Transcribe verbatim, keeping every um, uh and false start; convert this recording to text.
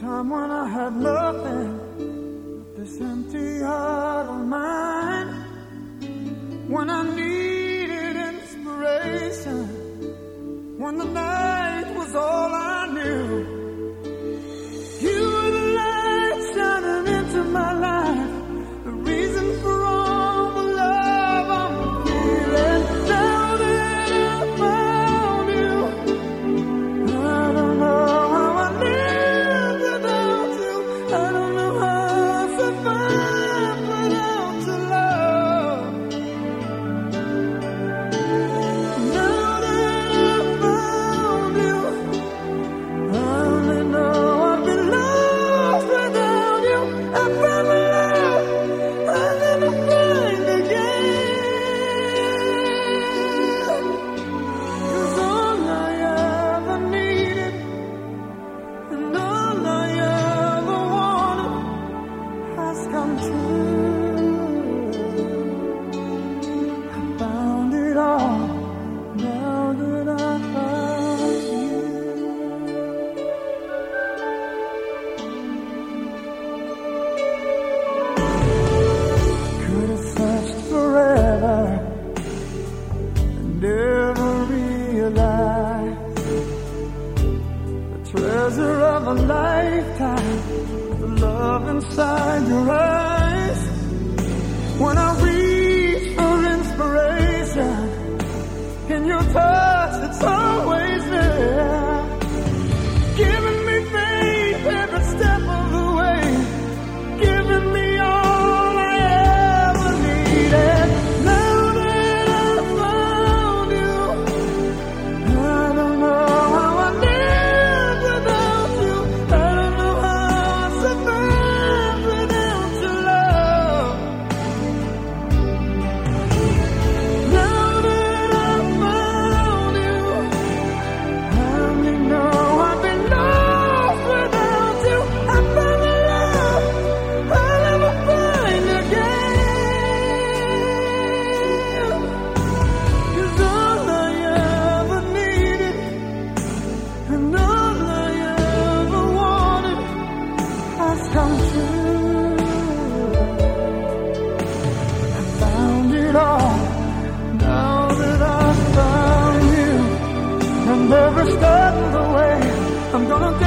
time when I had nothing but this empty heart of mine, when I needed inspiration, when the night was all I knew. You were the light shining into my life, the reason for all the love I'm feeling. Now that I found you, I don't know how I live without you. I don't know how I survive without your love. Now that I found you, I only know I'd be lost without you. I found the love I'll never find again. 'Cause all I ever needed and all I ever wanted has come true. I found it all now that I found you. Could have searched forever and never realized the treasure of a lifetime, the love inside your eyes. When I reach for inspiration, in your touch it's always there, giving me faith every step of the way, giving me all I ever needed. Now that I found you, I don't know how I live without you. I don't know how I survive without your love. Now that I found you, I only know I've been lost without you. I found the love I'll never find again. 'Cause all I ever needed and all I ever wanted has come true. I found it all now that I found you. And every step of the way, I'm gonna